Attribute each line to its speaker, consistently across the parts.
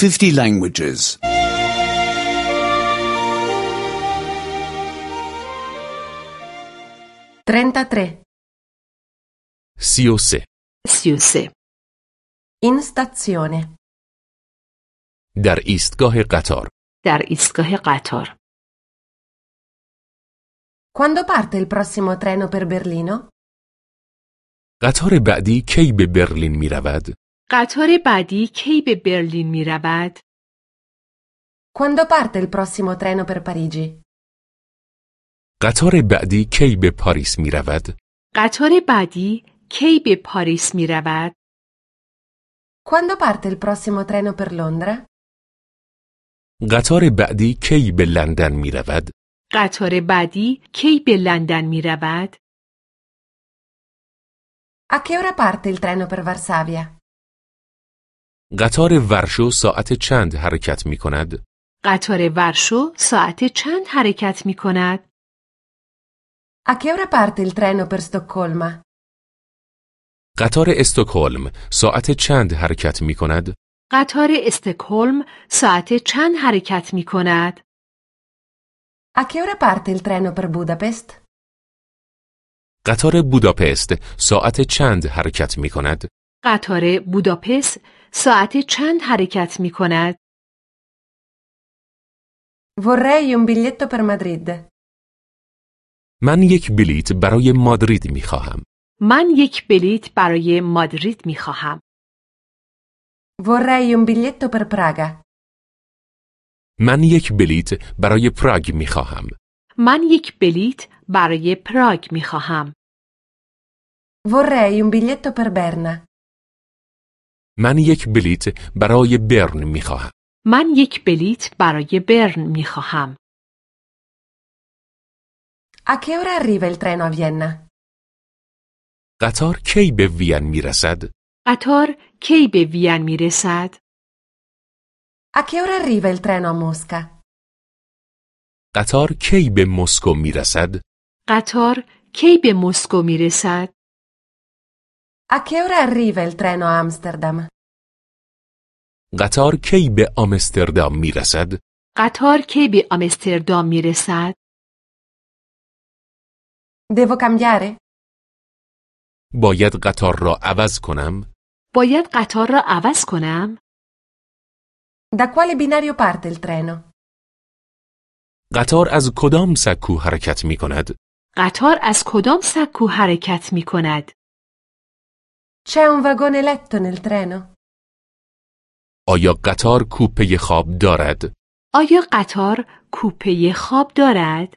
Speaker 1: 50 languages.
Speaker 2: 33.
Speaker 3: 33.
Speaker 4: 33.
Speaker 2: In stazione.
Speaker 3: در ایستگاه قطار.
Speaker 4: در ایستگاه قطار.
Speaker 2: Quando parte il prossimo treno per Berlino?
Speaker 3: قطار بعدی کی به برلین می رود؟
Speaker 4: قطار بعدی کی به برلین می رود؟
Speaker 2: Quando parte il prossimo treno per Parigi?
Speaker 3: قطار بعدی کی به پاریس می رود؟
Speaker 4: قطار بعدی کی به پاریس می رود؟
Speaker 2: Quando parte il prossimo treno per Londra?
Speaker 3: قطار بعدی کی به لندن می رود؟
Speaker 4: قطار بعدی کی به لندن می رود؟
Speaker 2: A che ora parte il treno per Varsavia?
Speaker 3: قطار ورشو ساعت چند حرکت می کند؟
Speaker 4: قطار ورشو ساعت چند حرکت می کند؟
Speaker 2: A che ora parte il treno per Stoccolma?
Speaker 3: قطار استکهلم ساعت چند حرکت می کند؟
Speaker 4: قطار استکهلم ساعت چند حرکت می کند؟
Speaker 2: A che ora parte il treno per Budapest?
Speaker 3: قطار بوداپست ساعت چند حرکت می کند؟
Speaker 4: قطار بوداپست ساعت چند حرکت می کند؟
Speaker 2: Vorrei un biglietto per Madrid.
Speaker 3: من یک بلیت برای مادرید می خواهم.
Speaker 4: من یک بلیت برای مادرید می خواهم.
Speaker 2: Vorrei un biglietto per Praga.
Speaker 3: من یک بلیت برای پراگ می خواهم.
Speaker 4: من یک بلیت برای پراگ می خواهم.
Speaker 2: Vorrei un biglietto per Berna.
Speaker 3: من یک بلیت برای برن می خواهم.
Speaker 4: من یک بلیت برای برن می خواهم.
Speaker 2: A che ora arriva il treno a Vienna?
Speaker 3: قطار کی به وین می رسد؟
Speaker 4: قطار کی به وین می رسد؟
Speaker 2: A che ora arriva il treno a Mosca?
Speaker 3: قطار کی به مسکو می رسد؟
Speaker 4: قطار کی به مسکو می رسد؟
Speaker 2: A che ora arriva il treno a Amsterdam?
Speaker 3: قطار کی به آمستردام می رسد؟
Speaker 4: قطار کی به آمستردام می رسد؟
Speaker 2: Devo cambiare?
Speaker 3: باید قطار را عوض کنم؟
Speaker 4: باید قطار را عوض کنم؟
Speaker 2: Da quale binario parte il treno?
Speaker 3: قطار از کدام سکو حرکت می کند؟
Speaker 4: قطار از کدام سکو حرکت می کند؟
Speaker 2: C'è un vagone letto nel treno?
Speaker 3: آیا قطار کوپه خواب دارد؟
Speaker 4: آیا قطار کوپه خواب دارد؟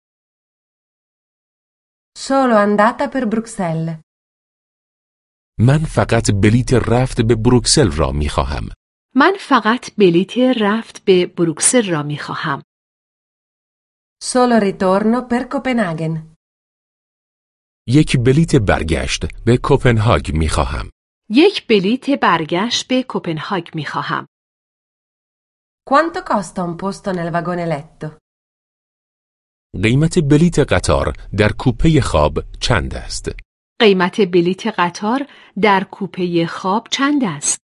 Speaker 2: Solo andata per Bruxelles.
Speaker 3: من فقط بلیت رفت به بروکسل را می خواهم.
Speaker 4: من فقط بلیت رفت به بروکسل را می خواهم.
Speaker 2: Solo ritorno per Copenaghen.
Speaker 3: یک بلیت برگشت به کوپنهاگ می خواهم.
Speaker 4: یک بلیت برگشت به کوپنهاگ می خواهم.
Speaker 2: Quanto costa un posto nel vagone letto?
Speaker 3: قیمت بلیت قطار در کوپه خواب چند است؟
Speaker 4: قیمت بلیت قطار در کوپه خواب چند است؟